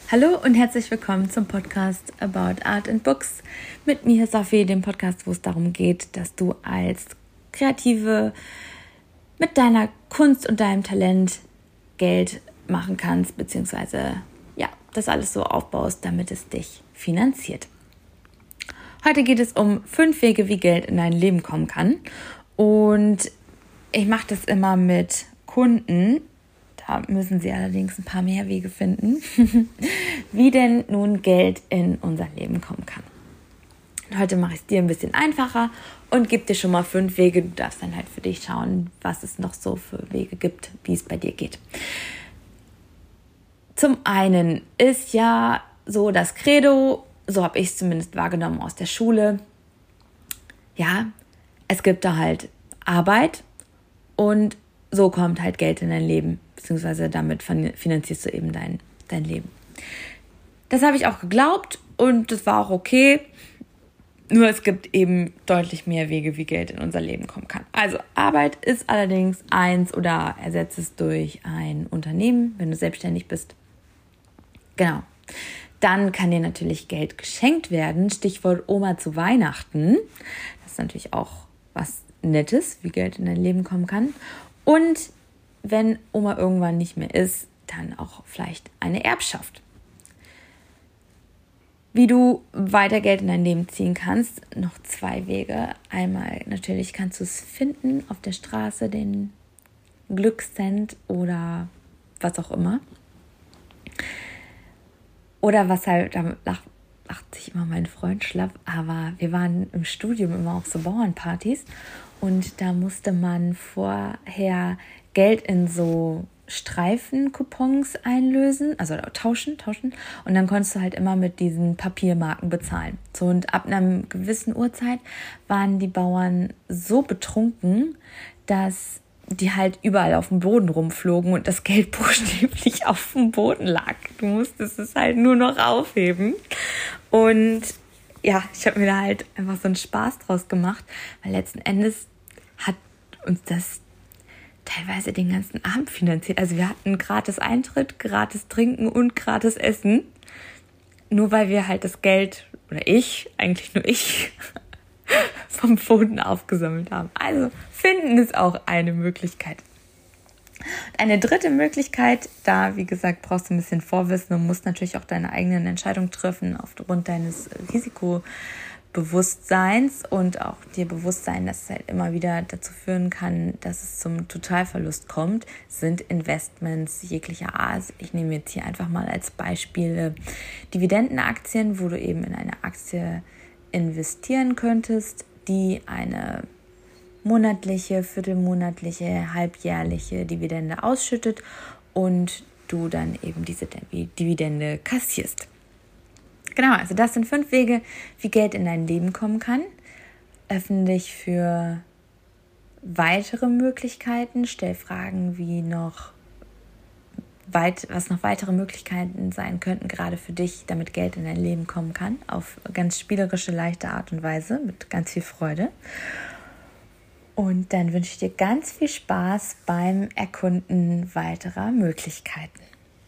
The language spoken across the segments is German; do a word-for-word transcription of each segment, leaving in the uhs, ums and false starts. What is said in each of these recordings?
Hallo und herzlich willkommen zum Podcast About Art and Books mit mir, Sophie, dem Podcast, wo es darum geht, dass du als Kreative mit deiner Kunst und deinem Talent Geld machen kannst, beziehungsweise ja, das alles so aufbaust, damit es dich finanziert. Heute geht es um fünf Wege, wie Geld in dein Leben kommen kann, und ich mache das immer mit Kunden. Da müssen sie allerdings ein paar mehr Wege finden, wie denn nun Geld in unser Leben kommen kann. Und heute mache ich es dir ein bisschen einfacher und gebe dir schon mal fünf Wege. Du darfst dann halt für dich schauen, was es noch so für Wege gibt, wie es bei dir geht. Zum einen ist ja so das Credo, so habe ich es zumindest wahrgenommen aus der Schule, ja, es gibt da halt Arbeit und so kommt halt Geld in dein Leben, beziehungsweise damit finanzierst du eben dein, dein Leben. Das habe ich auch geglaubt und das war auch okay, nur es gibt eben deutlich mehr Wege, wie Geld in unser Leben kommen kann. Also Arbeit ist allerdings eins oder ersetzt es durch ein Unternehmen, wenn du selbstständig bist. Genau. Dann kann dir natürlich Geld geschenkt werden, Stichwort Oma zu Weihnachten. Das ist natürlich auch was Nettes, wie Geld in dein Leben kommen kann. Und wenn Oma irgendwann nicht mehr ist, dann auch vielleicht eine Erbschaft. Wie du weiter Geld in dein Leben ziehen kannst, noch zwei Wege. Einmal natürlich kannst du es finden auf der Straße, den Glückscent oder was auch immer. Oder was halt, da lacht, lacht sich immer mein Freund schlapp, aber wir waren im Studium immer auf so Bauernpartys und da musste man vorher Geld in so Streifencoupons einlösen, also tauschen, tauschen und dann konntest du halt immer mit diesen Papiermarken bezahlen. So, und ab einer gewissen Uhrzeit waren die Bauern so betrunken, dass die halt überall auf dem Boden rumflogen und das Geld buchstäblich auf dem Boden lag. Du musstest es halt nur noch aufheben. Und ja, ich habe mir da halt einfach so einen Spaß draus gemacht, weil letzten Endes hat uns das teilweise den ganzen Abend finanziert. Also wir hatten gratis Eintritt, gratis Trinken und gratis Essen. Nur weil wir halt das Geld, oder ich, eigentlich nur ich, vom Boden aufgesammelt haben. Also finden ist auch eine Möglichkeit. Eine dritte Möglichkeit, da wie gesagt brauchst du ein bisschen Vorwissen und musst natürlich auch deine eigenen Entscheidungen treffen aufgrund deines Risikobewusstseins und auch dir bewusst sein, dass es halt immer wieder dazu führen kann, dass es zum Totalverlust kommt, sind Investments jeglicher Art. Ich nehme jetzt hier einfach mal als Beispiel Dividendenaktien, wo du eben in eine Aktie investieren könntest, die eine monatliche, viertelmonatliche, halbjährliche Dividende ausschüttet und du dann eben diese Dividende kassierst. Genau, also das sind fünf Wege, wie Geld in dein Leben kommen kann. Öffne dich für weitere Möglichkeiten, stell Fragen, wie noch weit, was noch weitere Möglichkeiten sein könnten, gerade für dich, damit Geld in dein Leben kommen kann, auf ganz spielerische, leichte Art und Weise, mit ganz viel Freude. Und dann wünsche ich dir ganz viel Spaß beim Erkunden weiterer Möglichkeiten.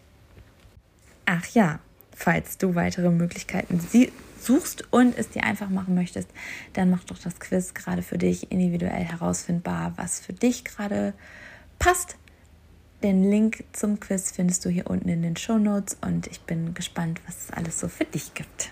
Ach ja, falls du weitere Möglichkeiten suchst und es dir einfach machen möchtest, dann mach doch das Quiz gerade für dich individuell herausfindbar, was für dich gerade passt. Den Link zum Quiz findest du hier unten in den Shownotes und ich bin gespannt, was es alles so für dich gibt.